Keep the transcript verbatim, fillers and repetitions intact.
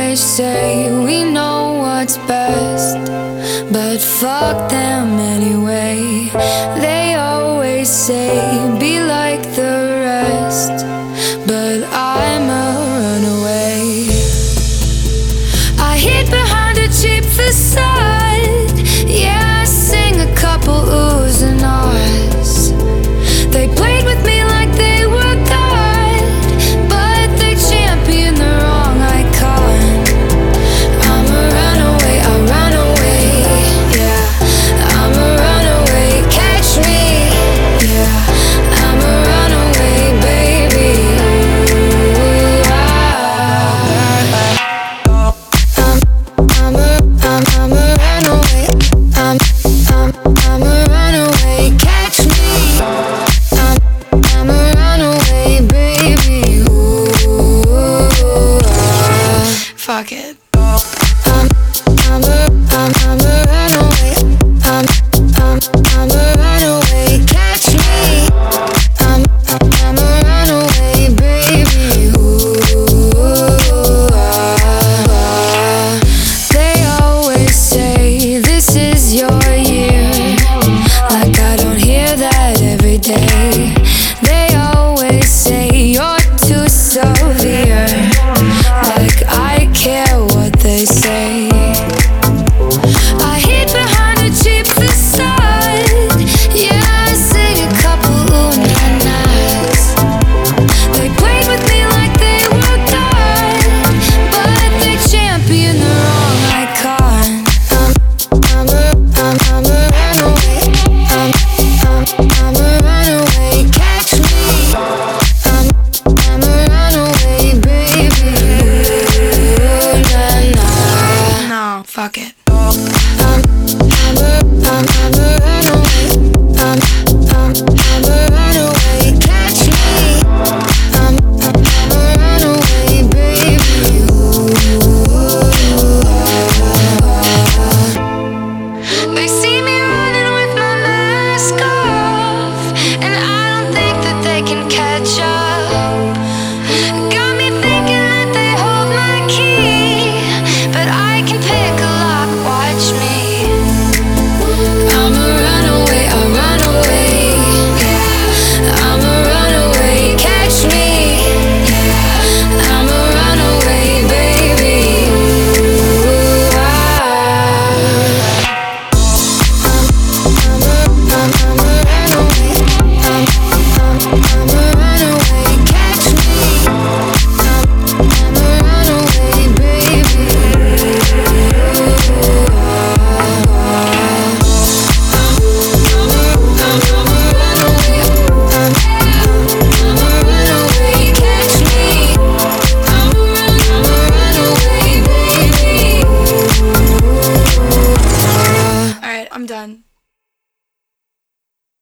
always say we know what's best, but fuck them anyway. They always say be like the rest, but I'm a runaway. I hid behind a cheap facade, yeah, I sing a couple oohs and ahs. They played with me like they were God, but they champion the wrong icon. I'm a runaway, I run away, yeah. I'm a runaway, catch me, yeah. I'm a runaway, baby. Ooh, I, I'm, I'm a, I'm, I'm a runaway. I'm, I'm, I'm a runaway, catch me. I'm, I'm a runaway, baby. Ooh, I, fuck it. I'm, I'm a, I'm, I'm a runaway. I'm, I'm, I'm a runaway, catch me. I'm, I'm a runaway, baby. Ooh, I, they always say this is your year, like I don't hear that every day. They always say you're too severe, like I care what they say. I hid behind a cheap facade, yeah, I sing a couple ooh na nas. They played with me like they were God, but they champion the wrong icon. I'm, I'm a, I'm, I'm a runaway. I'm, I'm, I'm a runaway, catch me. I'm, I'm a runaway, baby. Ooh, na na. No, fuck it. I'm, I'm a, I'm, I'm a runaway. I'm, I'm, I'm a runaway, catch me. I'm, I'm a runaway, baby. Ooh, they see me running with my mask off, and I don't think that they can catch up. Got me thinking that they hold my key, but I can pick a lock, watch me. I'm a runaway, I run away, yeah. I'm a runaway, catch me, yeah. I'm a runaway, baby. Ooh, I, I'm a, I'm, I'm a runaway. I'm, I'm, I'm a runaway, catch me. I'm,